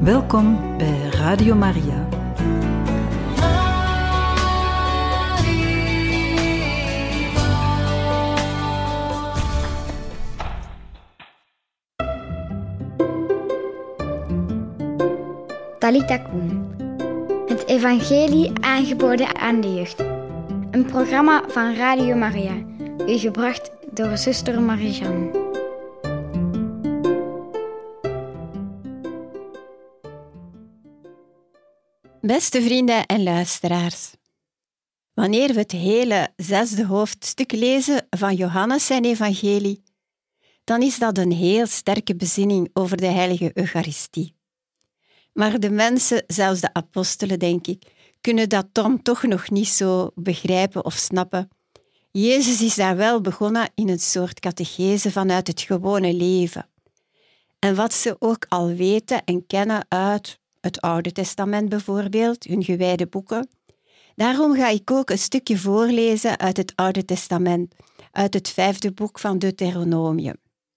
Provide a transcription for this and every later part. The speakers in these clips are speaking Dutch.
Welkom bij Radio Maria. Talita Kum. Het evangelie aangeboden aan de jeugd. Een programma van Radio Maria. U gebracht door zuster Marie-Jeanne. Beste vrienden en luisteraars. Wanneer we het hele 6e hoofdstuk lezen van Johannes zijn evangelie, dan is dat een heel sterke bezinning over de heilige Eucharistie. Maar de mensen, zelfs de apostelen denk ik, kunnen dat dan toch nog niet zo begrijpen of snappen. Jezus is daar wel begonnen in een soort catechese vanuit het gewone leven. En wat ze ook al weten en kennen uit het Oude Testament bijvoorbeeld, hun gewijde boeken. Daarom ga ik ook een stukje voorlezen uit het Oude Testament, uit het 5e boek van Deuteronomium.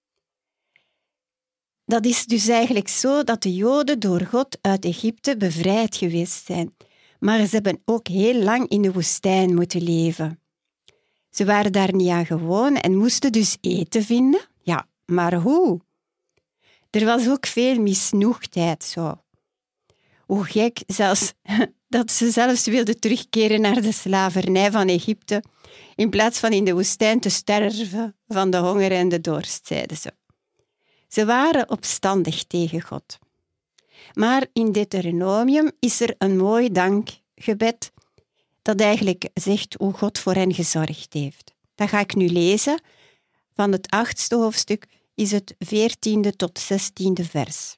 Dat is dus eigenlijk zo dat de Joden door God uit Egypte bevrijd geweest zijn, maar ze hebben ook heel lang in de woestijn moeten leven. Ze waren daar niet aan gewoon en moesten dus eten vinden. Ja, maar hoe? Er was ook veel misnoegdheid zo. Hoe gek zelfs dat ze zelfs wilden terugkeren naar de slavernij van Egypte, in plaats van in de woestijn te sterven van de honger en de dorst, zeiden ze. Ze waren opstandig tegen God. Maar in Deuteronomium is er een mooi dankgebed dat eigenlijk zegt hoe God voor hen gezorgd heeft. Dat ga ik nu lezen. Van het 8e hoofdstuk is het 14e tot 16e vers.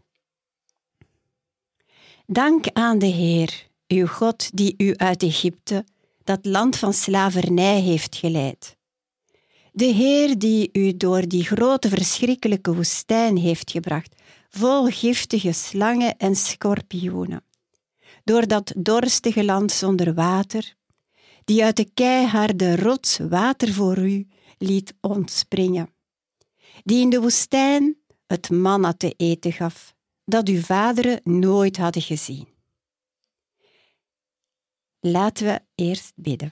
Dank aan de Heer, uw God, die u uit Egypte, dat land van slavernij, heeft geleid. De Heer die u door die grote verschrikkelijke woestijn heeft gebracht, vol giftige slangen en schorpioenen. Door dat dorstige land zonder water, die uit de keiharde rots water voor u liet ontspringen. Die in de woestijn het manna te eten gaf, dat uw vaderen nooit hadden gezien. Laten we eerst bidden.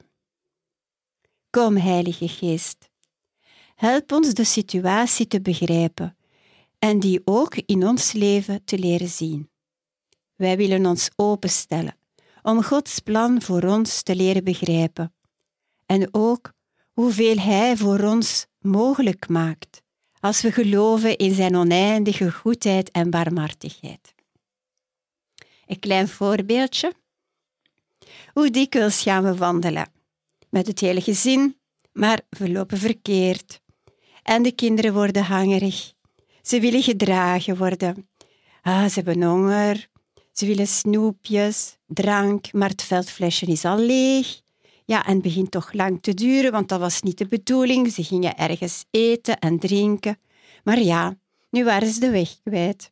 Kom, Heilige Geest. Help ons de situatie te begrijpen en die ook in ons leven te leren zien. Wij willen ons openstellen om Gods plan voor ons te leren begrijpen en ook hoeveel Hij voor ons mogelijk maakt als we geloven in zijn oneindige goedheid en barmhartigheid. Een klein voorbeeldje. Hoe dikwijls gaan we wandelen? Met het hele gezin, maar we lopen verkeerd. En de kinderen worden hangerig. Ze willen gedragen worden. Ze hebben honger. Ze willen snoepjes, drank, maar het veldflesje is al leeg. Ja, en het begint toch lang te duren, want dat was niet de bedoeling. Ze gingen ergens eten en drinken. Maar ja, nu waren ze de weg kwijt.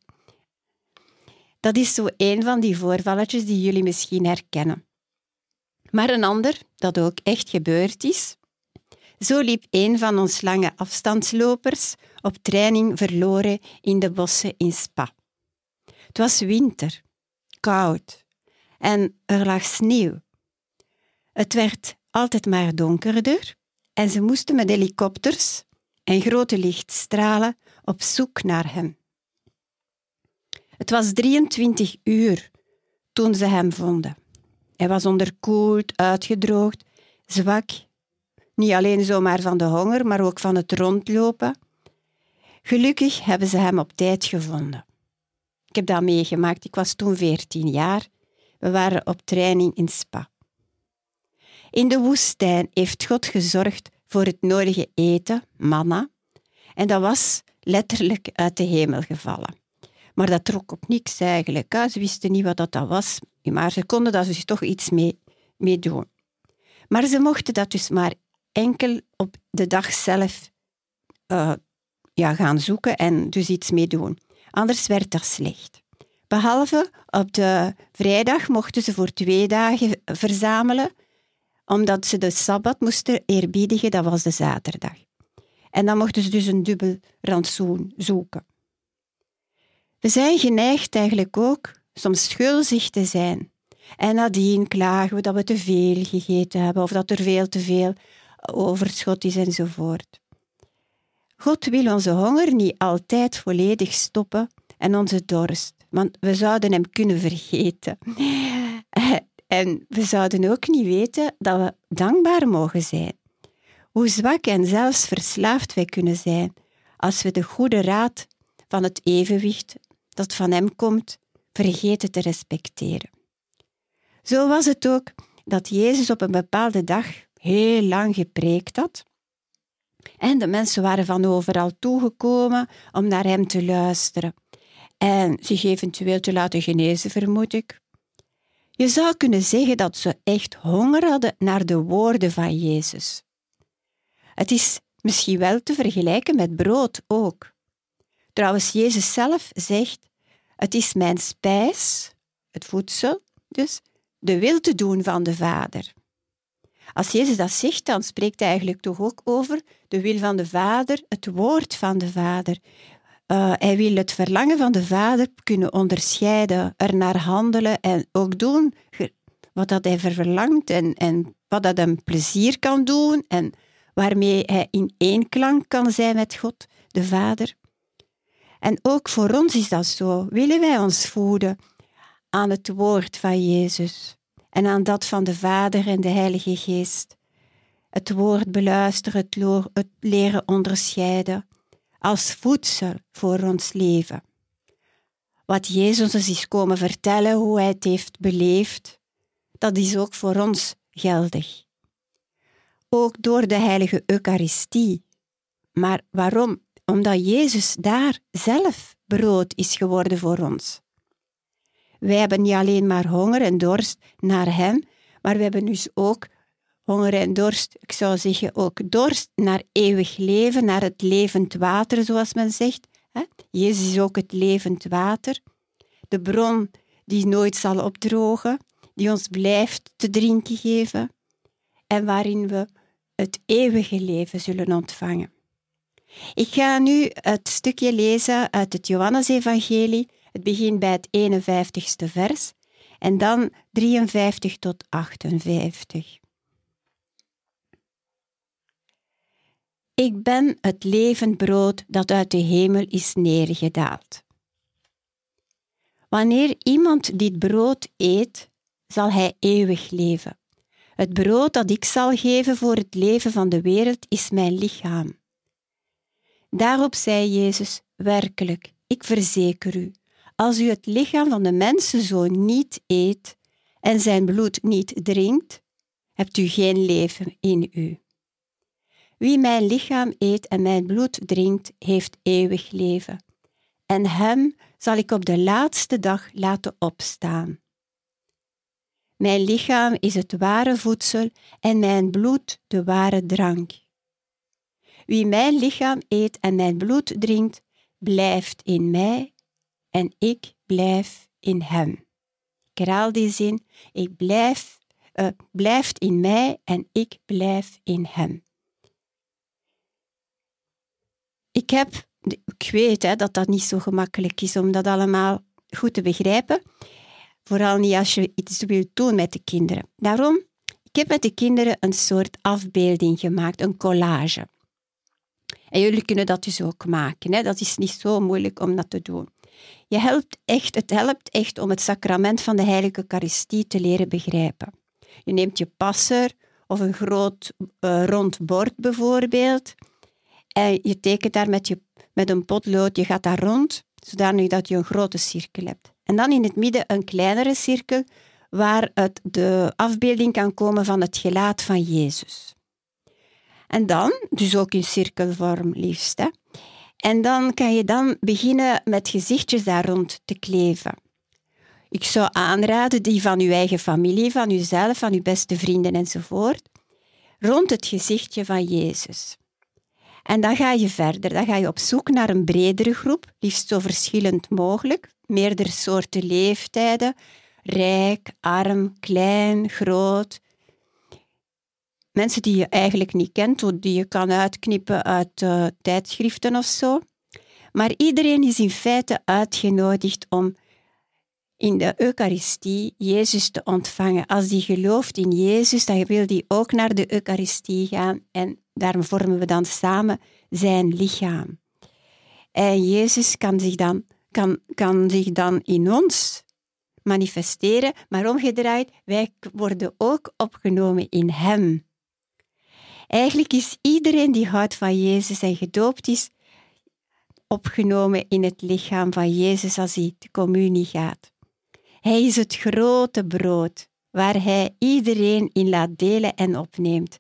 Dat is zo een van die voorvalletjes die jullie misschien herkennen. Maar een ander, dat ook echt gebeurd is. Zo liep een van ons lange afstandslopers op training verloren in de bossen in Spa. Het was winter, koud en er lag sneeuw. Het werd altijd maar donkerder en ze moesten met helikopters en grote lichtstralen op zoek naar hem. Het was 23 uur toen ze hem vonden. Hij was onderkoeld, uitgedroogd, zwak, niet alleen zomaar van de honger, maar ook van het rondlopen. Gelukkig hebben ze hem op tijd gevonden. Ik heb dat meegemaakt, ik was toen 14 jaar. We waren op training in Spa. In de woestijn heeft God gezorgd voor het nodige eten, manna, en dat was letterlijk uit de hemel gevallen. Maar dat trok op niks eigenlijk. Ze wisten niet wat dat was, maar ze konden daar dus toch iets mee doen. Maar ze mochten dat dus maar enkel op de dag zelf gaan zoeken en dus iets mee doen. Anders werd dat slecht. Behalve op de vrijdag mochten ze voor 2 dagen verzamelen, omdat ze de Sabbat moesten eerbiedigen, dat was de zaterdag. En dan mochten ze dus een dubbel rantsoen zoeken. We zijn geneigd eigenlijk ook soms schuldig te zijn. En nadien klagen we dat we te veel gegeten hebben of dat er veel te veel overschot is enzovoort. God wil onze honger niet altijd volledig stoppen en onze dorst, want we zouden hem kunnen vergeten. En we zouden ook niet weten dat we dankbaar mogen zijn. Hoe zwak en zelfs verslaafd wij kunnen zijn als we de goede raad van het evenwicht dat van hem komt, vergeten te respecteren. Zo was het ook dat Jezus op een bepaalde dag heel lang gepreekt had. En de mensen waren van overal toegekomen om naar hem te luisteren en zich eventueel te laten genezen, vermoed ik. Je zou kunnen zeggen dat ze echt honger hadden naar de woorden van Jezus. Het is misschien wel te vergelijken met brood ook. Trouwens, Jezus zelf zegt, het is mijn spijs, het voedsel, dus de wil te doen van de Vader. Als Jezus dat zegt, dan spreekt hij eigenlijk toch ook over de wil van de Vader, het woord van de Vader. Hij wil het verlangen van de Vader kunnen onderscheiden, ernaar handelen en ook doen wat dat hij verlangt en wat dat hem plezier kan doen en waarmee hij in éénklank kan zijn met God, de Vader. En ook voor ons is dat zo. Willen wij ons voeden aan het woord van Jezus en aan dat van de Vader en de Heilige Geest. Het woord beluisteren, het leren onderscheiden als voedsel voor ons leven. Wat Jezus ons is komen vertellen, hoe hij het heeft beleefd, dat is ook voor ons geldig. Ook door de heilige Eucharistie. Maar waarom? Omdat Jezus daar zelf brood is geworden voor ons. Wij hebben niet alleen maar honger en dorst naar hem, maar we hebben dus ook honger en dorst, ik zou zeggen ook dorst naar eeuwig leven, naar het levend water, zoals men zegt. Jezus is ook het levend water, de bron die nooit zal opdrogen, die ons blijft te drinken geven en waarin we het eeuwige leven zullen ontvangen. Ik ga nu het stukje lezen uit het Johannesevangelie. Het begint bij het 51ste vers en dan 53 tot 58. Ik ben het levend brood dat uit de hemel is neergedaald. Wanneer iemand dit brood eet, zal hij eeuwig leven. Het brood dat ik zal geven voor het leven van de wereld is mijn lichaam. Daarop zei Jezus, werkelijk, ik verzeker u, als u het lichaam van de mensenzoon niet eet en zijn bloed niet drinkt, hebt u geen leven in u. Wie mijn lichaam eet en mijn bloed drinkt, heeft eeuwig leven. En hem zal ik op de laatste dag laten opstaan. Mijn lichaam is het ware voedsel en mijn bloed de ware drank. Wie mijn lichaam eet en mijn bloed drinkt, blijft in mij en ik blijf in hem. Ik herhaal die zin, blijft in mij en ik blijf in hem. Ik weet dat dat niet zo gemakkelijk is om dat allemaal goed te begrijpen. Vooral niet als je iets wilt doen met de kinderen. Daarom, ik heb met de kinderen een soort afbeelding gemaakt, een collage. En jullie kunnen dat dus ook maken. Dat is niet zo moeilijk om dat te doen. Het helpt echt om het sacrament van de heilige Eucharistie te leren begrijpen. Je neemt je passer of een groot rond bord bijvoorbeeld. En je tekent daar met een potlood, je gaat daar rond, zodanig dat je een grote cirkel hebt. En dan in het midden een kleinere cirkel, waar de afbeelding kan komen van het gelaat van Jezus. En dan, dus ook in cirkelvorm liefst. En dan kan je beginnen met gezichtjes daar rond te kleven. Ik zou aanraden die van uw eigen familie, van uzelf, van uw beste vrienden enzovoort, rond het gezichtje van Jezus. En dan ga je verder, dan ga je op zoek naar een bredere groep, liefst zo verschillend mogelijk, meerdere soorten leeftijden, rijk, arm, klein, groot. Mensen die je eigenlijk niet kent, die je kan uitknippen uit tijdschriften of zo. Maar iedereen is in feite uitgenodigd om in de Eucharistie Jezus te ontvangen. Als die gelooft in Jezus, dan wil die ook naar de Eucharistie gaan en daarom vormen we dan samen zijn lichaam. En Jezus kan zich dan in ons manifesteren, maar omgedraaid, wij worden ook opgenomen in hem. Eigenlijk is iedereen die houdt van Jezus en gedoopt is, opgenomen in het lichaam van Jezus als hij de communie gaat. Hij is het grote brood, waar hij iedereen in laat delen en opneemt.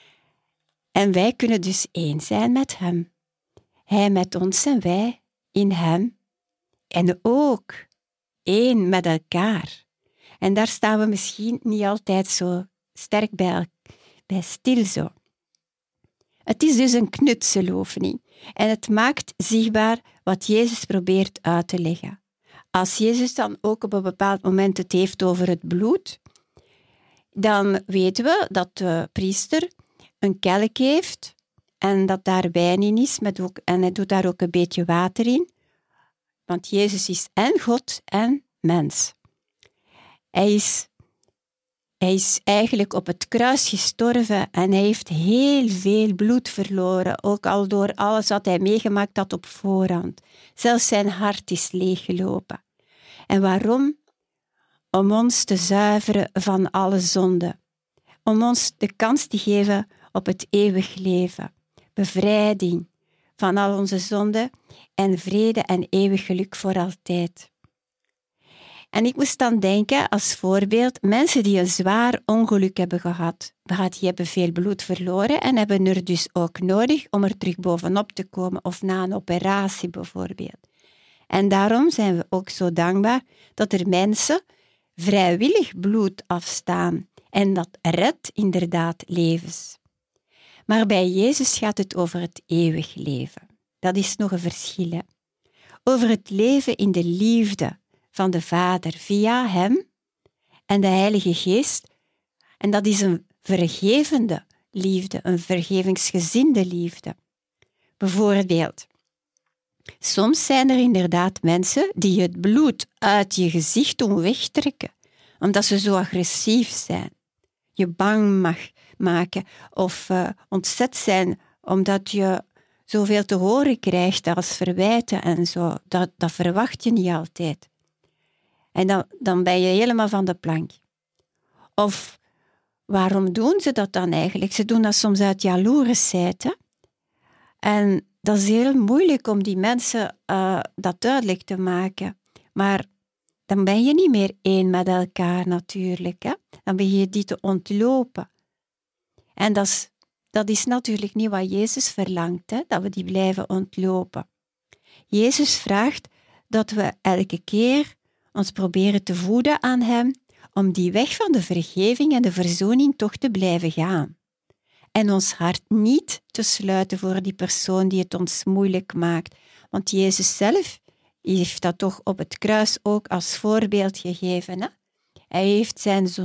En wij kunnen dus één zijn met hem. Hij met ons en wij in hem. En ook één met elkaar. En daar staan we misschien niet altijd zo sterk bij stil zo. Het is dus een knutseloefening. En het maakt zichtbaar wat Jezus probeert uit te leggen. Als Jezus dan ook op een bepaald moment het heeft over het bloed, dan weten we dat de priester een kelk heeft en dat daar wijn in is, en hij doet daar ook een beetje water in. Want Jezus is en God en mens. Hij is eigenlijk op het kruis gestorven en hij heeft heel veel bloed verloren, ook al door alles wat hij meegemaakt had op voorhand. Zelfs zijn hart is leeggelopen. En waarom? Om ons te zuiveren van alle zonde. Om ons de kans te geven op het eeuwig leven. Bevrijding van al onze zonden en vrede en eeuwig geluk voor altijd. En ik moest dan denken, als voorbeeld, mensen die een zwaar ongeluk hebben gehad. Die hebben veel bloed verloren en hebben er dus ook nodig om er terug bovenop te komen, of na een operatie bijvoorbeeld. En daarom zijn we ook zo dankbaar dat er mensen vrijwillig bloed afstaan. En dat redt inderdaad levens. Maar bij Jezus gaat het over het eeuwig leven. Dat is nog een verschil. Hè? Over het leven in de liefde van de Vader via hem en de Heilige Geest. En dat is een vergevende liefde, een vergevingsgezinde liefde. Bijvoorbeeld, soms zijn er inderdaad mensen die het bloed uit je gezicht doen wegtrekken, omdat ze zo agressief zijn, je bang mag maken of ontzet zijn omdat je zoveel te horen krijgt als verwijten en zo. Dat verwacht je niet altijd. En dan ben je helemaal van de plank. Of waarom doen ze dat dan eigenlijk? Ze doen dat soms uit jaloersheid. Hè? En dat is heel moeilijk om die mensen dat duidelijk te maken. Maar dan ben je niet meer één met elkaar natuurlijk. Hè? Dan ben je die te ontlopen. En dat is natuurlijk niet wat Jezus verlangt, hè? Dat we die blijven ontlopen. Jezus vraagt dat we elke keer ons proberen te voeden aan hem, om die weg van de vergeving en de verzoening toch te blijven gaan. En ons hart niet te sluiten voor die persoon die het ons moeilijk maakt. Want Jezus zelf heeft dat toch op het kruis ook als voorbeeld gegeven. Hè? Hij heeft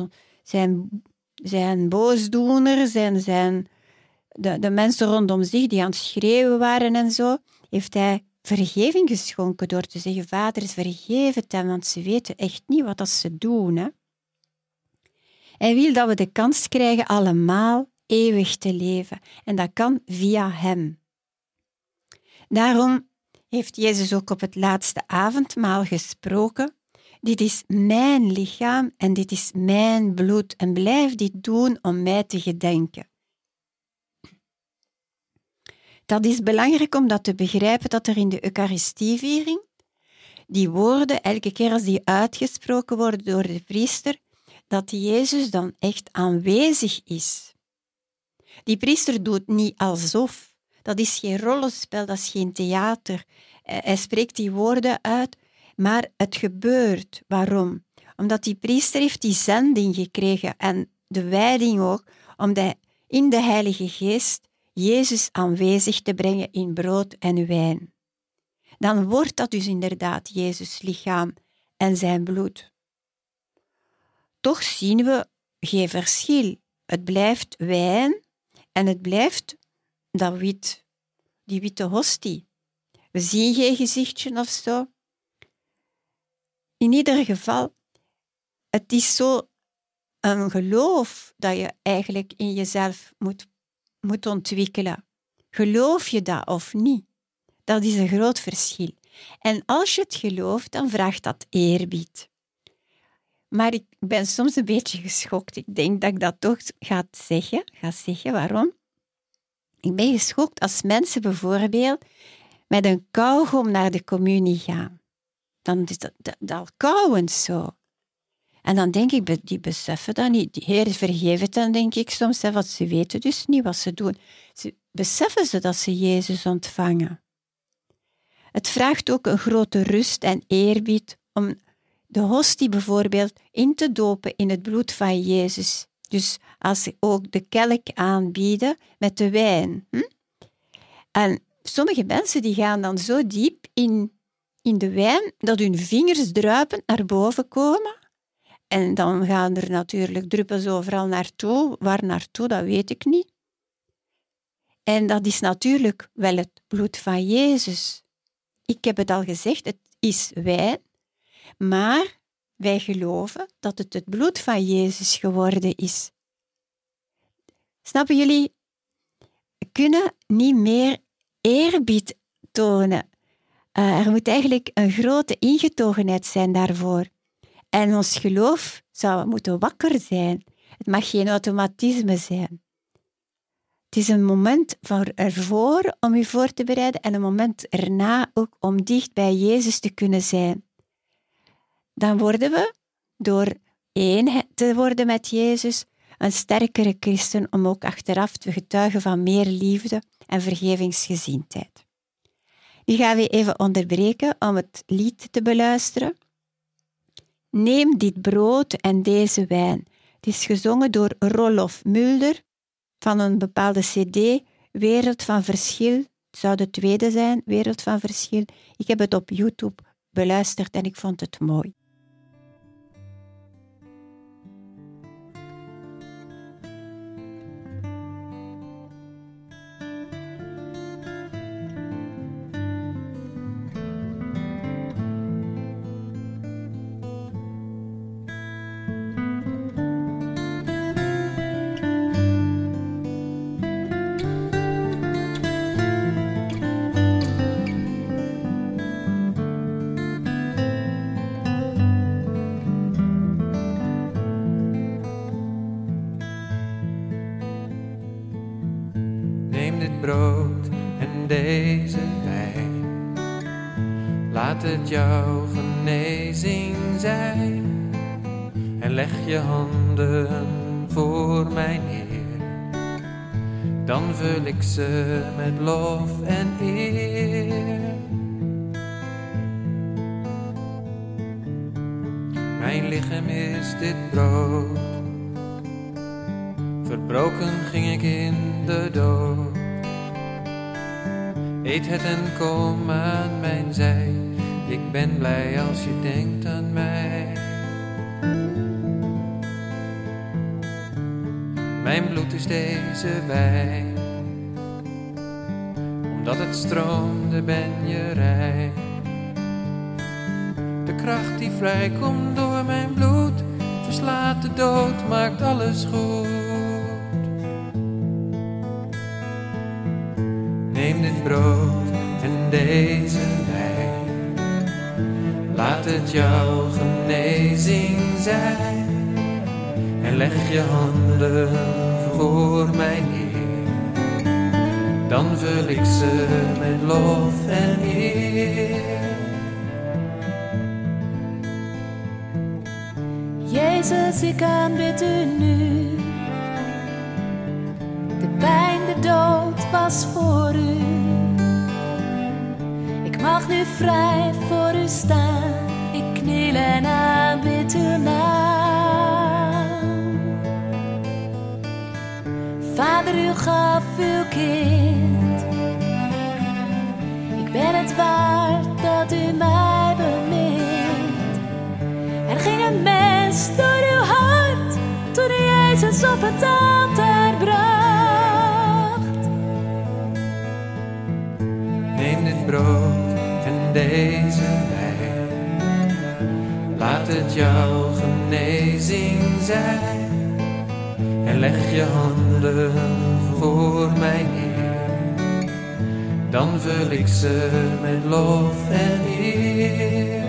zijn boosdoeners en de mensen rondom zich die aan het schreeuwen waren en zo, heeft hij vergeving geschonken door te zeggen, Vader, vergeef het hem, want ze weten echt niet wat ze doen. Hè? Hij wil dat we de kans krijgen allemaal eeuwig te leven. En dat kan via hem. Daarom heeft Jezus ook op het laatste avondmaal gesproken. Dit is mijn lichaam en dit is mijn bloed. En blijf dit doen om mij te gedenken. Dat is belangrijk om dat te begrijpen, dat er in de Eucharistieviering die woorden, elke keer als die uitgesproken worden door de priester, dat Jezus dan echt aanwezig is. Die priester doet niet alsof. Dat is geen rollenspel, dat is geen theater. Hij spreekt die woorden uit, maar het gebeurt. Waarom? Omdat die priester heeft die zending gekregen en de wijding ook, om in de Heilige Geest Jezus aanwezig te brengen in brood en wijn. Dan wordt dat dus inderdaad Jezus' lichaam en zijn bloed. Toch zien we geen verschil. Het blijft wijn en het blijft die witte hostie. We zien geen gezichtje of zo. in ieder geval, het is zo een geloof dat je eigenlijk in jezelf moet ontwikkelen. Geloof je dat of niet? Dat is een groot verschil. En als je het gelooft, dan vraagt dat eerbied. Maar ik ben soms een beetje geschokt. Ik denk dat ik dat toch ga zeggen. Waarom? Ik ben geschokt als mensen bijvoorbeeld met een kauwgom naar de communie gaan. Dan is dat kauwend zo. En dan denk ik, die beseffen dat niet. Die Heer, vergeef het dan, denk ik soms, want ze weten dus niet wat ze doen. Beseffen ze dat ze Jezus ontvangen? Het vraagt ook een grote rust en eerbied om de hostie bijvoorbeeld in te dopen in het bloed van Jezus. Dus als ze ook de kelk aanbieden met de wijn. En sommige mensen die gaan dan zo diep in de wijn dat hun vingers druipend naar boven komen. En dan gaan er natuurlijk druppels overal naartoe. Waar naartoe, dat weet ik niet. En dat is natuurlijk wel het bloed van Jezus. Ik heb het al gezegd, het is wijn. Maar wij geloven dat het bloed van Jezus geworden is. Snappen jullie? We kunnen niet meer eerbied tonen. Er moet eigenlijk een grote ingetogenheid zijn daarvoor. En ons geloof zou moeten wakker zijn. Het mag geen automatisme zijn. Het is een moment ervoor om u voor te bereiden en een moment erna ook om dicht bij Jezus te kunnen zijn. Dan worden we, door één te worden met Jezus, een sterkere christen om ook achteraf te getuigen van meer liefde en vergevingsgezindheid. Nu gaan we even onderbreken om het lied te beluisteren. Neem dit brood en deze wijn. Het is gezongen door Rolof Mulder van een bepaalde cd, Wereld van Verschil. Het zou de tweede zijn, Wereld van Verschil. Ik heb het op YouTube beluisterd en ik vond het mooi. Brood en deze wijn, laat het jouw genezing zijn. En leg je handen voor mij neer, dan vul ik ze met lof en eer. Mijn lichaam is dit brood, verbroken ging ik in de dood. Eet het en kom aan mijn zij, ik ben blij als je denkt aan mij. Mijn bloed is deze wijn, omdat het stroomde ben je rein. De kracht die vrijkomt door mijn bloed, verslaat de dood, maakt alles goed. Neem dit brood en deze wijn, laat het jouw genezing zijn. En leg je handen voor mij neer, dan vul ik ze met lof en eer. Jezus, ik aanbid u nu. De pijn, de dood was voor u. Ik mag nu vrij voor u staan. Ik kniel en aanbid uw naam. Vader, u gaf uw kind. Ik ben het waard dat u mij bemint. Er ging een mens door uw hart toen u Jezus op het altaar bracht. Neem dit brood en deze wijn, Laat het jouw genezing zijn. En leg je handen voor mij neer. Dan vul ik ze met lof en eer.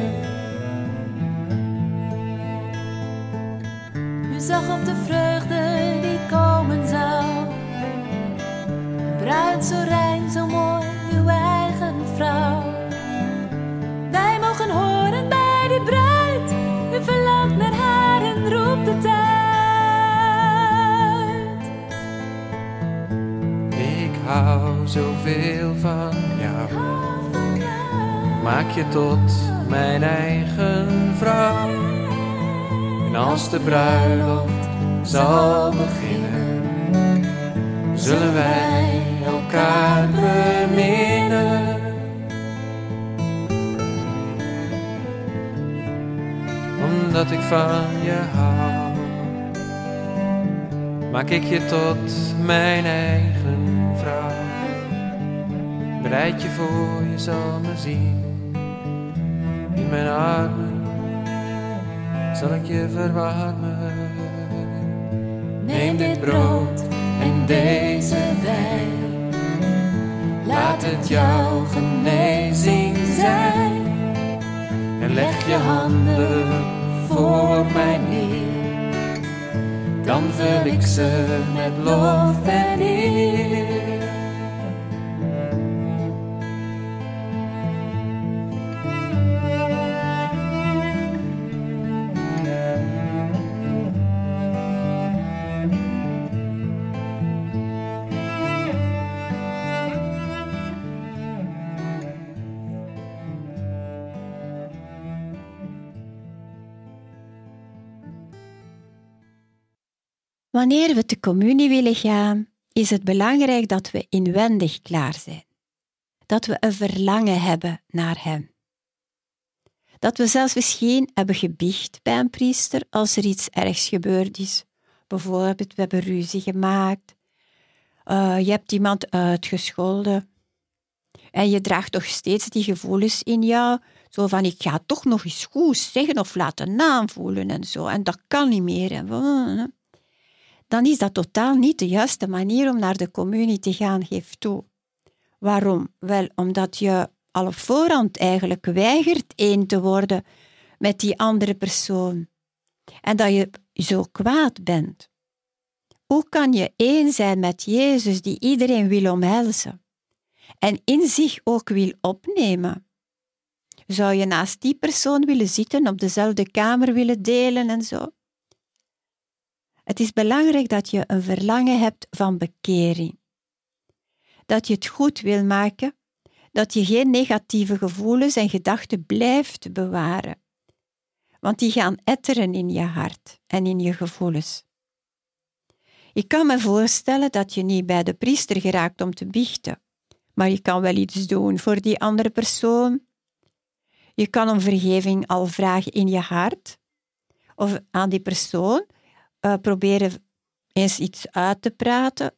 U zag op de vreugde die komen zou. Een bruid zo rein, zo mooi, uw eigen vrouw. Wij mogen horen bij die bruid. U verlangt naar haar en roept het uit. Ik hou zoveel van jou. Maak je tot mijn eigen vrouw. En als de bruiloft zal beginnen, zullen wij elkaar beminnen. Omdat ik van je hou, maak ik je tot mijn eigen vrouw. Bereid je voor, je zal me zien. In mijn armen zal ik je verwarmen. Neem dit brood en deze wijn. Laat het jouw genezing zijn. En leg je handen voor mij neer. Dan vul ik ze met lof en eer. Wanneer we te communie willen gaan, is het belangrijk dat we inwendig klaar zijn. Dat we een verlangen hebben naar Hem. Dat we zelfs misschien hebben gebiecht bij een priester als er iets ergs gebeurd is. Bijvoorbeeld, we hebben ruzie gemaakt. Je hebt iemand uitgescholden. En je draagt toch steeds die gevoelens in jou. Zo van, ik ga toch nog eens goed zeggen of laten aanvoelen en zo. En dat kan niet meer. Dan is dat totaal niet de juiste manier om naar de communie te gaan, geef toe. Waarom? Wel, omdat je al op voorhand eigenlijk weigert één te worden met die andere persoon. En dat je zo kwaad bent. Hoe kan je één zijn met Jezus die iedereen wil omhelzen en in zich ook wil opnemen? Zou je naast die persoon willen zitten, op dezelfde kamer willen delen en zo? Het is belangrijk dat je een verlangen hebt van bekering. Dat je het goed wil maken, dat je geen negatieve gevoelens en gedachten blijft bewaren. Want die gaan etteren in je hart en in je gevoelens. Ik kan me voorstellen dat je niet bij de priester geraakt om te biechten, maar je kan wel iets doen voor die andere persoon. Je kan om vergeving al vragen in je hart, of aan die persoon proberen eens iets uit te praten.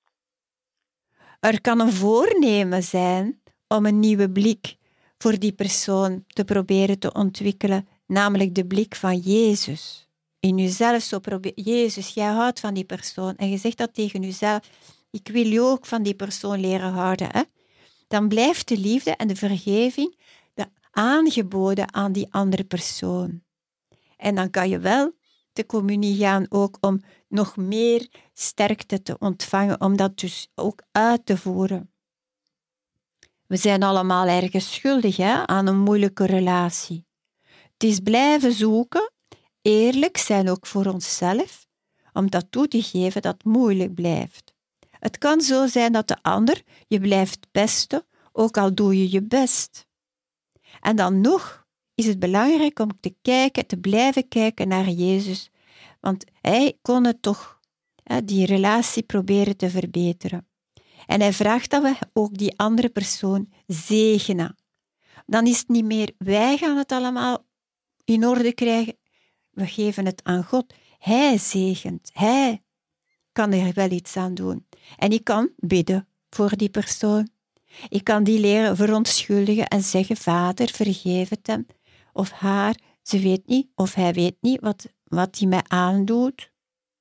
Er kan een voornemen zijn om een nieuwe blik voor die persoon te proberen te ontwikkelen, namelijk de blik van Jezus. In jezelf zo Jezus, jij houdt van die persoon en je zegt dat tegen jezelf, ik wil je ook van die persoon leren houden. Hè? Dan blijft de liefde en de vergeving aangeboden aan die andere persoon. En dan kan je wel de communie gaan ook om nog meer sterkte te ontvangen, om dat dus ook uit te voeren. We zijn allemaal ergens schuldig aan een moeilijke relatie. Het is blijven zoeken, eerlijk zijn ook voor onszelf, om dat toe te geven dat moeilijk blijft. Het kan zo zijn dat de ander je blijft pesten, ook al doe je je best. En dan nog is het belangrijk om te blijven kijken naar Jezus, want hij kon het toch, die relatie proberen te verbeteren. En hij vraagt dat we ook die andere persoon zegenen. Dan is het niet meer, wij gaan het allemaal in orde krijgen, we geven het aan God. Hij zegent, hij kan er wel iets aan doen. En ik kan bidden voor die persoon. Ik kan die leren verontschuldigen en zeggen, Vader, vergeef het hem of haar, Ze weet niet of hij weet niet wat hij mij aandoet.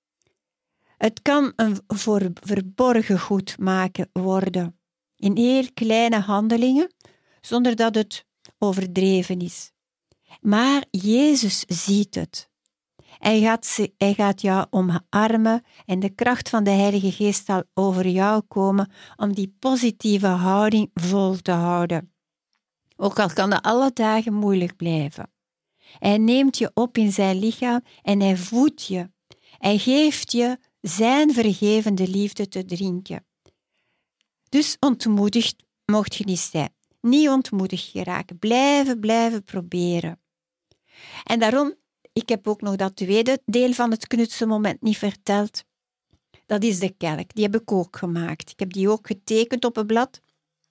Het kan een verborgen goed maken worden. In heel kleine handelingen, zonder dat het overdreven is. Maar Jezus ziet het. Hij gaat jou omarmen en de kracht van de Heilige Geest zal over jou komen om die positieve houding vol te houden. Ook al kan het alle dagen moeilijk blijven. Hij neemt je op in zijn lichaam en hij voedt je. Hij geeft je zijn vergevende liefde te drinken. Dus ontmoedigd mocht je niet zijn. Niet ontmoedigd geraken. Blijven proberen. En daarom, ik heb ook nog dat tweede deel van het knutselmoment niet verteld. Dat is de kelk. Die heb ik ook gemaakt. Ik heb die ook getekend op een blad.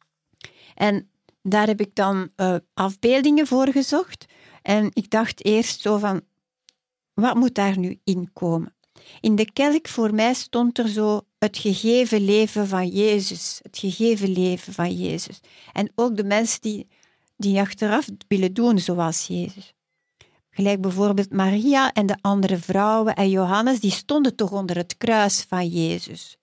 En daar heb ik dan afbeeldingen voor gezocht. En ik dacht eerst zo van, wat moet daar nu in komen? In de kelk voor mij stond er zo het gegeven leven van Jezus. Het gegeven leven van Jezus. En ook de mensen die achteraf willen doen zoals Jezus. Gelijk bijvoorbeeld Maria en de andere vrouwen en Johannes, die stonden toch onder het kruis van Jezus.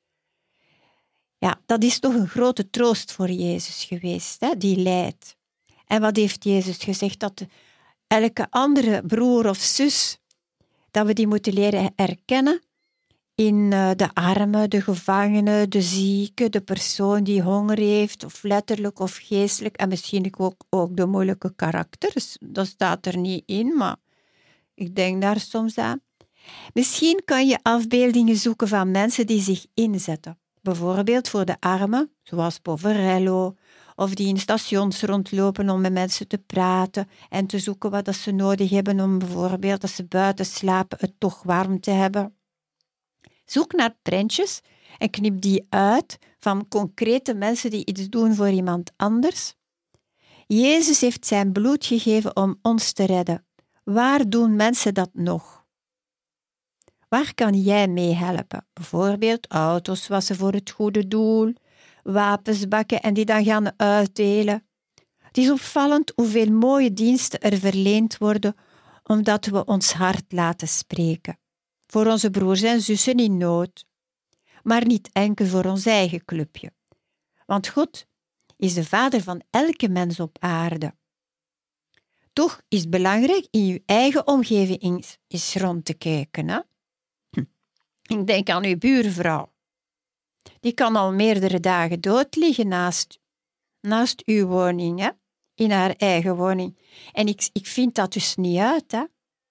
Ja, dat is toch een grote troost voor Jezus geweest, hè, die lijdt. En wat heeft Jezus gezegd? Dat elke andere broer of zus, dat we die moeten leren herkennen in de armen, de gevangenen, de zieke, de persoon die honger heeft, of letterlijk of geestelijk, en misschien ook de moeilijke karakters. Dat staat er niet in, maar ik denk daar soms aan. Misschien kan je afbeeldingen zoeken van mensen die zich inzetten. Bijvoorbeeld voor de armen, zoals Poverello, of die in stations rondlopen om met mensen te praten en te zoeken wat ze nodig hebben om bijvoorbeeld als ze buiten slapen het toch warm te hebben. Zoek naar prentjes en knip die uit van concrete mensen die iets doen voor iemand anders. Jezus heeft zijn bloed gegeven om ons te redden. Waar doen mensen dat nog? Waar kan jij mee helpen? Bijvoorbeeld auto's wassen voor het goede doel, wapens bakken en die dan gaan uitdelen. Het is opvallend hoeveel mooie diensten er verleend worden omdat we ons hart laten spreken. Voor onze broers en zussen in nood. Maar niet enkel voor ons eigen clubje. Want God is de vader van elke mens op aarde. Toch is het belangrijk in je eigen omgeving eens rond te kijken. Hè? Ik denk aan uw buurvrouw. Die kan al meerdere dagen dood liggen naast uw woning, hè? In haar eigen woning. En ik vind dat dus niet uit. Hè?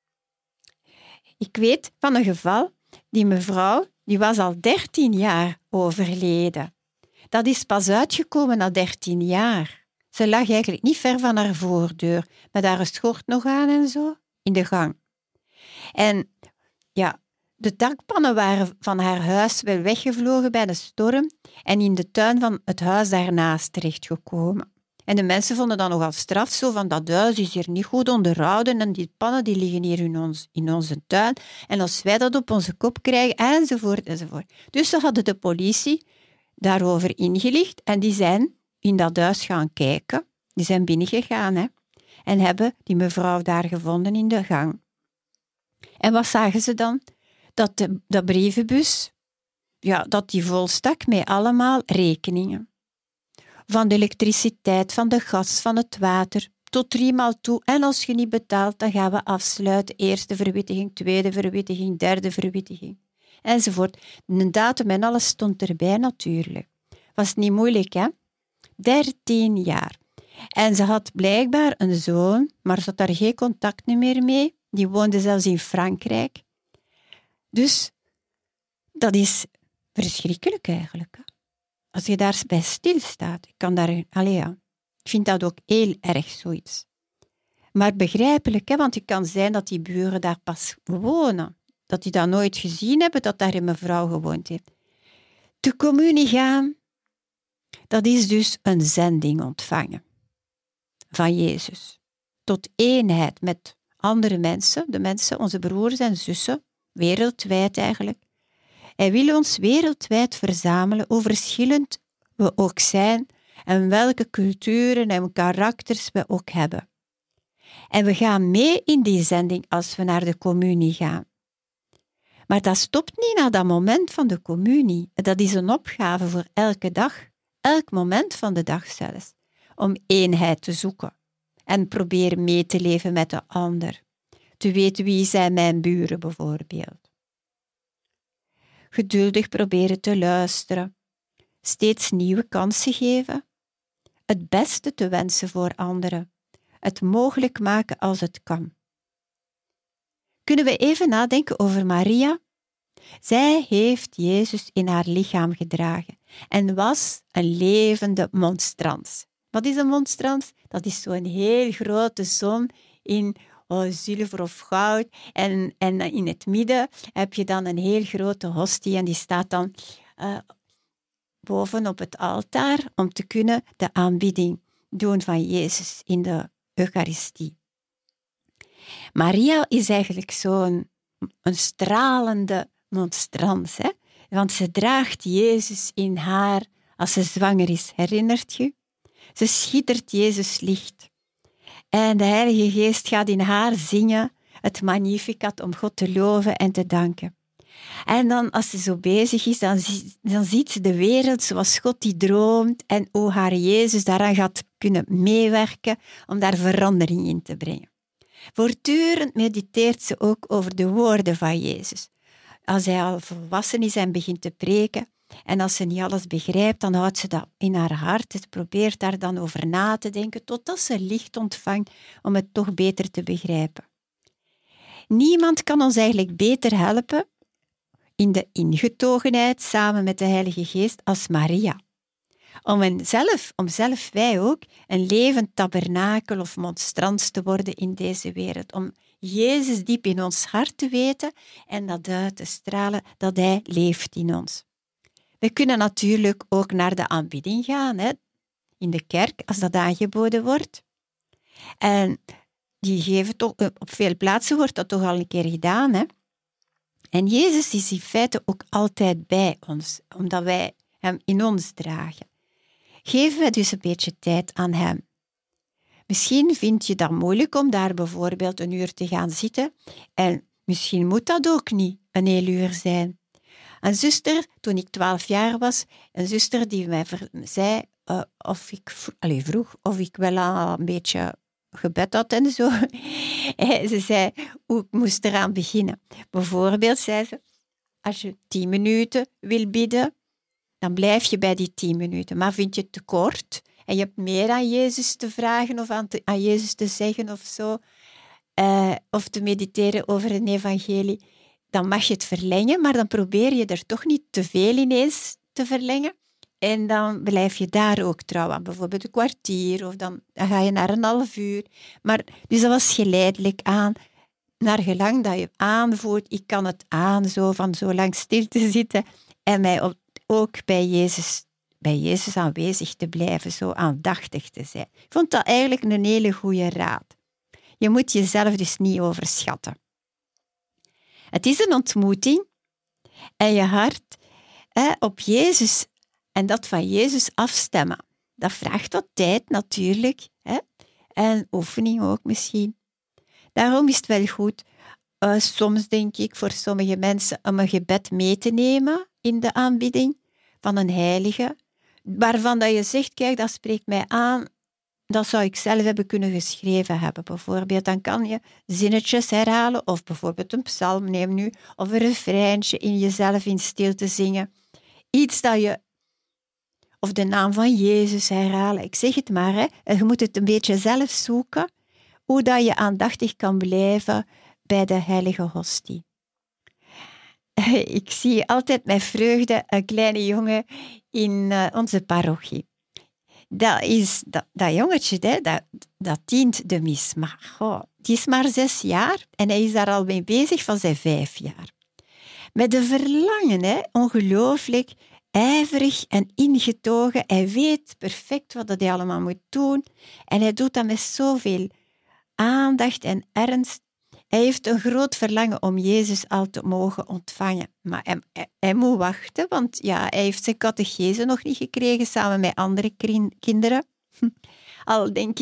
Ik weet van een geval, die mevrouw die was al 13 jaar overleden. Dat is pas uitgekomen na 13 jaar. Ze lag eigenlijk niet ver van haar voordeur, met haar schort nog aan en zo, in de gang. En ja, de dakpannen waren van haar huis wel weggevlogen bij de storm en in de tuin van het huis daarnaast terechtgekomen. En de mensen vonden dat nogal straf, zo van dat huis is hier niet goed onderhouden en die pannen die liggen hier in onze tuin. En als wij dat op onze kop krijgen, enzovoort. Dus ze hadden de politie daarover ingelicht en die zijn in dat huis gaan kijken. Die zijn binnengegaan, hè, en hebben die mevrouw daar gevonden in de gang. En wat zagen ze dan? Dat de brievenbus, ja, dat die vol stak met allemaal rekeningen. Van de elektriciteit, van de gas, van het water, tot 3 maal toe. En als je niet betaalt, dan gaan we afsluiten. Eerste verwittiging, tweede verwittiging, derde verwittiging. Enzovoort. Een datum en alles stond erbij natuurlijk. Was niet moeilijk, hè? 13 jaar. En ze had blijkbaar een zoon, maar ze had daar geen contact meer mee. Die woonde zelfs in Frankrijk. Dus dat is verschrikkelijk eigenlijk, hè? Als je daar bij stilstaat, ik vind dat ook heel erg zoiets. Maar begrijpelijk, hè, want het kan zijn dat die buren daar pas wonen. Dat die dat nooit gezien hebben, dat daar een mevrouw gewoond heeft. De communie gaan, dat is dus een zending ontvangen van Jezus. Tot eenheid met andere mensen, de mensen, onze broers en zussen, wereldwijd eigenlijk. Hij wil ons wereldwijd verzamelen, hoe verschillend we ook zijn en welke culturen en karakters we ook hebben. En we gaan mee in die zending als we naar de communie gaan. Maar dat stopt niet na dat moment van de communie. Dat is een opgave voor elke dag, elk moment van de dag zelfs, om eenheid te zoeken en proberen mee te leven met de ander. Te weten wie zijn mijn buren bijvoorbeeld. Geduldig proberen te luisteren, steeds nieuwe kansen geven, het beste te wensen voor anderen, het mogelijk maken als het kan. Kunnen we even nadenken over Maria? Zij heeft Jezus in haar lichaam gedragen en was een levende monstrans. Wat is een monstrans? Dat is zo'n heel grote zon in zilver of goud. En in het midden heb je dan een heel grote hostie en die staat dan boven op het altaar om te kunnen de aanbidding doen van Jezus in de Eucharistie. Maria is eigenlijk zo'n stralende monstrans, hè? Want ze draagt Jezus in haar als ze zwanger is, herinnert je? Ze schittert Jezus licht. En de Heilige Geest gaat in haar zingen het Magnificat om God te loven en te danken. En dan, als ze zo bezig is, dan ziet ze de wereld zoals God die droomt en hoe haar Jezus daaraan gaat kunnen meewerken om daar verandering in te brengen. Voortdurend mediteert ze ook over de woorden van Jezus. Als hij al volwassen is en begint te preken, en als ze niet alles begrijpt, dan houdt ze dat in haar hart. Ze probeert daar dan over na te denken, totdat ze licht ontvangt om het toch beter te begrijpen. Niemand kan ons eigenlijk beter helpen in de ingetogenheid samen met de Heilige Geest als Maria. Om zelf wij ook een levend tabernakel of monstrans te worden in deze wereld. Om Jezus diep in ons hart te weten en dat uit te stralen dat Hij leeft in ons. We kunnen natuurlijk ook naar de aanbidding gaan, hè? In de kerk, als dat aangeboden wordt. En die geven toch, op veel plaatsen wordt dat toch al een keer gedaan, hè? En Jezus is in feite ook altijd bij ons, omdat wij Hem in ons dragen. Geven we dus een beetje tijd aan Hem. Misschien vind je dat moeilijk om daar bijvoorbeeld 1 uur te gaan zitten. En misschien moet dat ook niet een heel uur zijn. Een zuster, toen ik 12 jaar was, een zuster die mij zei vroeg of ik wel al een beetje gebed had en zo. Ze zei hoe ik moest eraan beginnen. Bijvoorbeeld zei ze, als je 10 minuten wil bidden, dan blijf je bij die 10 minuten. Maar vind je het te kort en je hebt meer aan Jezus te vragen of aan Jezus te zeggen of zo, of te mediteren over een evangelie, dan mag je het verlengen, maar dan probeer je er toch niet te veel ineens te verlengen. En dan blijf je daar ook trouw aan, bijvoorbeeld een kwartier, of dan ga je naar een half uur. Dus dat was geleidelijk aan, naar gelang dat je aanvoelt, ik kan het aan, zo lang stil te zitten en mij ook bij Jezus aanwezig te blijven, zo aandachtig te zijn. Ik vond dat eigenlijk een hele goede raad. Je moet jezelf dus niet overschatten. Het is een ontmoeting en je hart op Jezus en dat van Jezus afstemmen. Dat vraagt wat tijd natuurlijk en oefening ook misschien. Daarom is het wel goed, soms denk ik voor sommige mensen, om een gebed mee te nemen in de aanbidding van een heilige, waarvan dat je zegt, kijk, dat spreekt mij aan, dat zou ik zelf hebben kunnen geschreven hebben. Bijvoorbeeld, dan kan je zinnetjes herhalen, of bijvoorbeeld een psalm, neem nu, of een refreintje in jezelf in stilte zingen. Iets dat je, of de naam van Jezus herhalen, ik zeg het maar, je moet het een beetje zelf zoeken, hoe dat je aandachtig kan blijven bij de heilige hostie. Ik zie altijd met vreugde een kleine jongen in onze parochie. Dat jongetje, dat dient de mis. Maar die is maar 6 jaar en hij is daar al mee bezig van zijn 5 jaar. Met een verlangen, ongelooflijk, ijverig en ingetogen. Hij weet perfect wat hij allemaal moet doen. En hij doet dat met zoveel aandacht en ernst. Hij heeft een groot verlangen om Jezus al te mogen ontvangen. Maar hij moet wachten, want hij heeft zijn catechese nog niet gekregen samen met andere kinderen. Al denk ik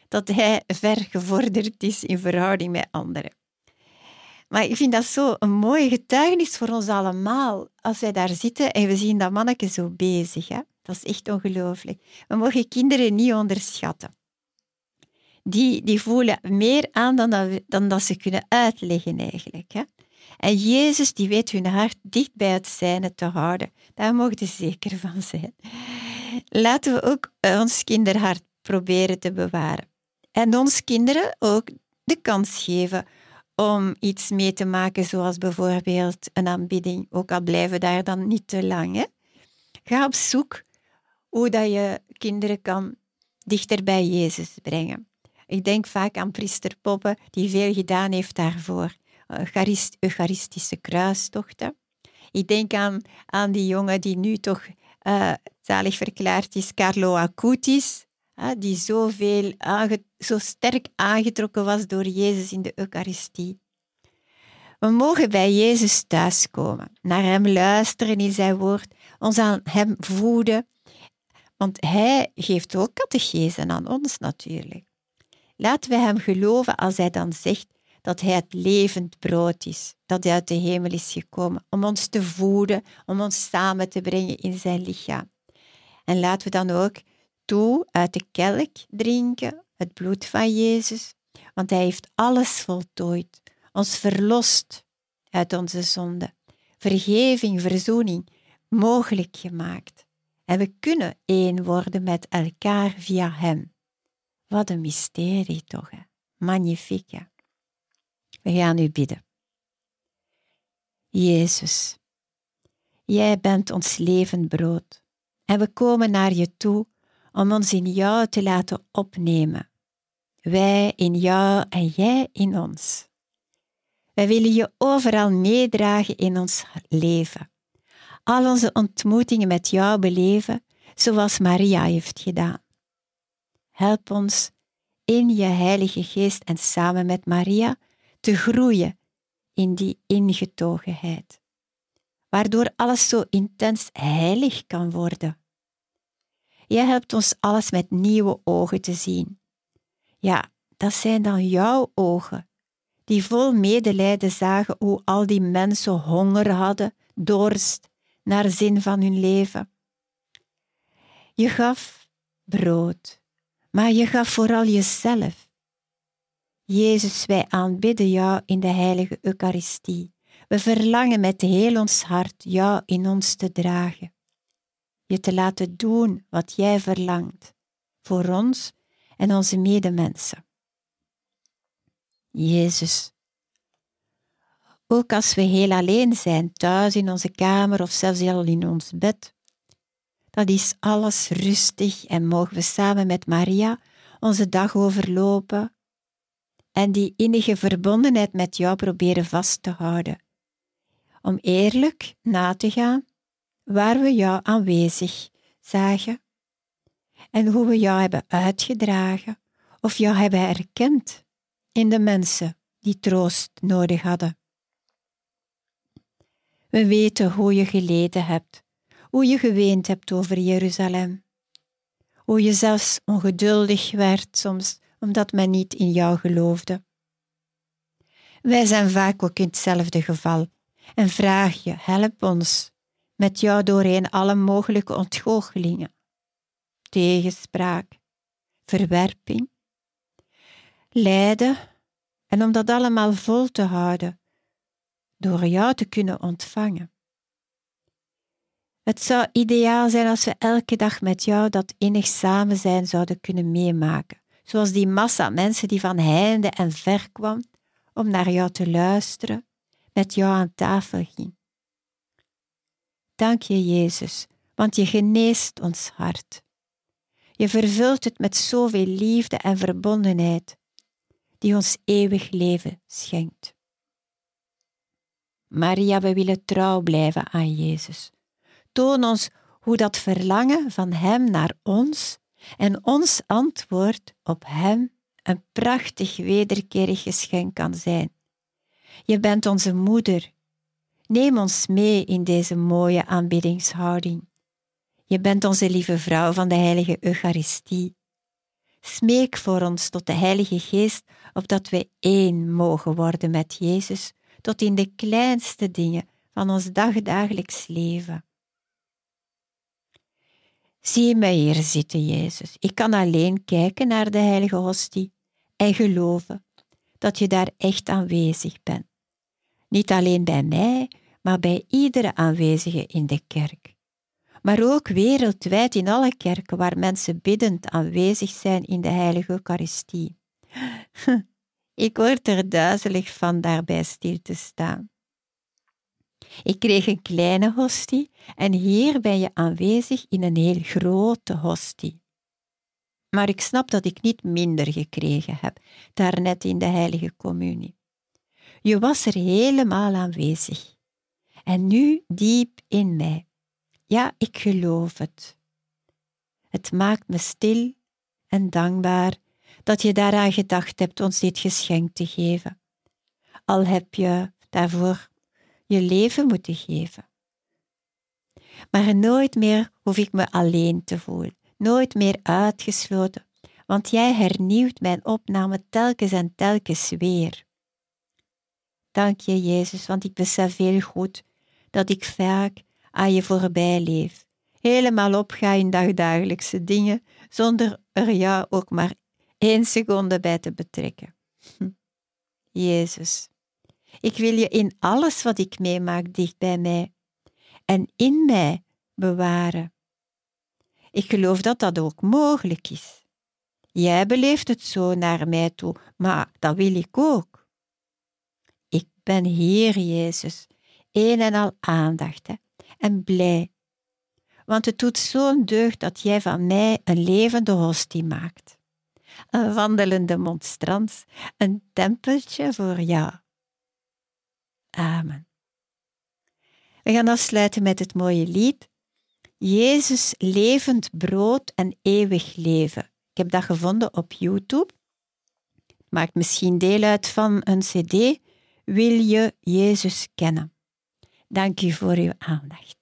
dat hij vergevorderd is in verhouding met anderen. Maar ik vind dat zo een mooie getuigenis voor ons allemaal. Als wij daar zitten en we zien dat manneke zo bezig. Hè? Dat is echt ongelooflijk. We mogen kinderen niet onderschatten. Die voelen meer aan dan dat ze kunnen uitleggen eigenlijk. Hè? En Jezus die weet hun hart dicht bij het zijne te houden. Daar mogen we zeker van zijn. Laten we ook ons kinderhart proberen te bewaren. En ons kinderen ook de kans geven om iets mee te maken, zoals bijvoorbeeld een aanbidding. Ook al blijven daar dan niet te lang. Hè? Ga op zoek hoe dat je kinderen kan dichter bij Jezus brengen. Ik denk vaak aan priester Poppe, die veel gedaan heeft daarvoor. Eucharistische kruistochten. Ik denk aan die jongen die nu toch zalig verklaard is, Carlo Acutis, die zo sterk aangetrokken was door Jezus in de Eucharistie. We mogen bij Jezus thuiskomen, naar hem luisteren in zijn woord, ons aan hem voeden, want hij geeft ook catechezen aan ons natuurlijk. Laten we hem geloven als hij dan zegt dat hij het levend brood is, dat hij uit de hemel is gekomen om ons te voeden, om ons samen te brengen in zijn lichaam. En laten we dan ook uit de kelk drinken, het bloed van Jezus, want hij heeft alles voltooid, ons verlost uit onze zonde, vergeving, verzoening mogelijk gemaakt. En we kunnen één worden met elkaar via hem. Wat een mysterie toch, hè? Magnifique. We gaan nu bidden. Jezus, jij bent ons levend brood en we komen naar je toe om ons in jou te laten opnemen. Wij in jou en jij in ons. Wij willen je overal meedragen in ons leven. Al onze ontmoetingen met jou beleven zoals Maria heeft gedaan. Help ons in je Heilige Geest en samen met Maria te groeien in die ingetogenheid, waardoor alles zo intens heilig kan worden. Jij helpt ons alles met nieuwe ogen te zien. Ja, dat zijn dan jouw ogen, die vol medelijden zagen hoe al die mensen honger hadden, dorst naar zin van hun leven. Je gaf brood, maar je gaf vooral jezelf. Jezus, wij aanbidden jou in de heilige Eucharistie. We verlangen met heel ons hart jou in ons te dragen. Je te laten doen wat jij verlangt, voor ons en onze medemensen. Jezus, ook als we heel alleen zijn, thuis in onze kamer of zelfs al in ons bed, dat is alles rustig en mogen we samen met Maria onze dag overlopen en die innige verbondenheid met jou proberen vast te houden, om eerlijk na te gaan waar we jou aanwezig zagen en hoe we jou hebben uitgedragen of jou hebben erkend in de mensen die troost nodig hadden. We weten hoe je geleden hebt, hoe je geweend hebt over Jeruzalem, hoe je zelfs ongeduldig werd soms omdat men niet in jou geloofde. Wij zijn vaak ook in hetzelfde geval en vraag je, help ons met jou doorheen alle mogelijke ontgoochelingen, tegenspraak, verwerping, lijden en om dat allemaal vol te houden, door jou te kunnen ontvangen. Het zou ideaal zijn als we elke dag met jou dat innig samen zijn zouden kunnen meemaken, zoals die massa mensen die van heinde en ver kwam om naar jou te luisteren, met jou aan tafel ging. Dank je, Jezus, want je geneest ons hart. Je vervult het met zoveel liefde en verbondenheid, die ons eeuwig leven schenkt. Maria, we willen trouw blijven aan Jezus. Toon ons hoe dat verlangen van Hem naar ons en ons antwoord op Hem een prachtig wederkerig geschenk kan zijn. Je bent onze moeder. Neem ons mee in deze mooie aanbiddingshouding. Je bent onze lieve vrouw van de heilige Eucharistie. Smeek voor ons tot de Heilige Geest, opdat wij één mogen worden met Jezus, tot in de kleinste dingen van ons dagdagelijks leven. Zie mij hier zitten, Jezus. Ik kan alleen kijken naar de heilige hostie en geloven dat je daar echt aanwezig bent. Niet alleen bij mij, maar bij iedere aanwezige in de kerk. Maar ook wereldwijd in alle kerken waar mensen biddend aanwezig zijn in de heilige Eucharistie. Ik word er duizelig van daarbij stil te staan. Ik kreeg een kleine hostie en hier ben je aanwezig in een heel grote hostie. Maar ik snap dat ik niet minder gekregen heb, daarnet in de heilige communie. Je was er helemaal aanwezig. En nu diep in mij. Ja, ik geloof het. Het maakt me stil en dankbaar dat je daaraan gedacht hebt ons dit geschenk te geven. Al heb je daarvoor je leven moeten geven. Maar nooit meer hoef ik me alleen te voelen, nooit meer uitgesloten, want jij hernieuwt mijn opname telkens en telkens weer. Dank je, Jezus, want ik besef heel goed dat ik vaak aan je voorbij leef, helemaal opga in dagdagelijkse dingen, zonder er jou ook maar 1 seconde bij te betrekken. Jezus, ik wil je in alles wat ik meemaak dicht bij mij en in mij bewaren. Ik geloof dat dat ook mogelijk is. Jij beleeft het zo naar mij toe, maar dat wil ik ook. Ik ben hier, Jezus, een en al aandacht en blij, want het doet zo'n deugd dat jij van mij een levende hostie maakt. Een wandelende monstrans, een tempeltje voor jou. Amen. We gaan afsluiten met het mooie lied Jezus, levend brood en eeuwig leven. Ik heb dat gevonden op YouTube. Het maakt misschien deel uit van een cd. Wil je Jezus kennen? Dank u voor uw aandacht.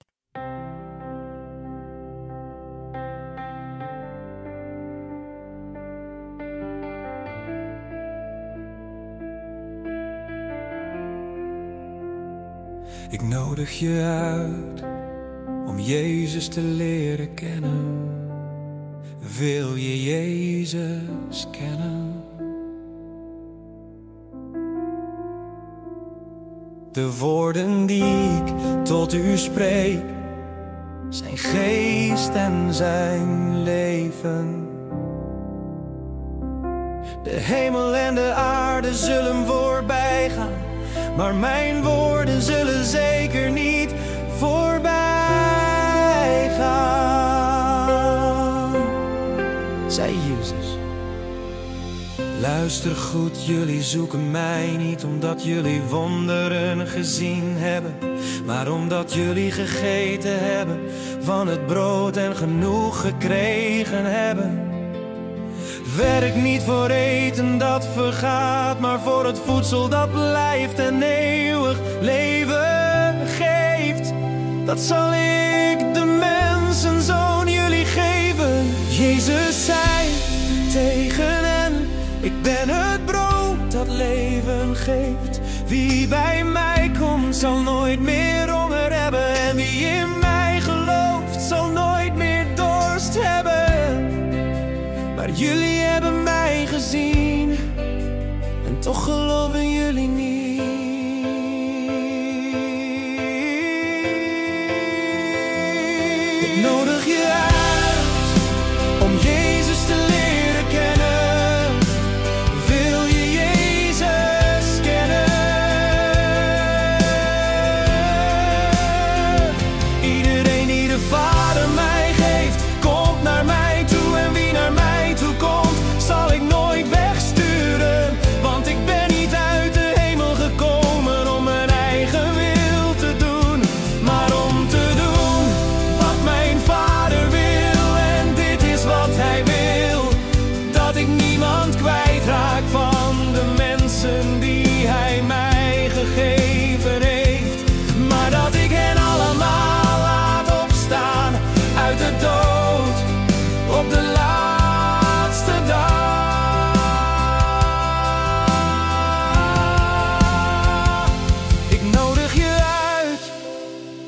Ik nodig je uit om Jezus te leren kennen. Wil je Jezus kennen? De woorden die ik tot u spreek, zijn geest en zijn leven. De hemel en de aarde zullen voorbij gaan, maar mijn woorden zullen zeker niet voorbij gaan. Zei Jezus. Luister goed, jullie zoeken mij niet omdat jullie wonderen gezien hebben, maar omdat jullie gegeten hebben van het brood en genoeg gekregen hebben. Werk niet voor eten dat vergaat, maar voor het voedsel dat blijft en eeuwig leven geeft. Dat zal ik, de mensenzoon, jullie geven. Jezus zei tegen hen, ik ben het brood dat leven geeft. Wie bij mij komt zal nooit meer honger hebben, en wie in mij gelooft zal nooit meer dorst hebben. Maar jullie hebben mij gezien en toch geloven jullie niet. Ik nodig je uit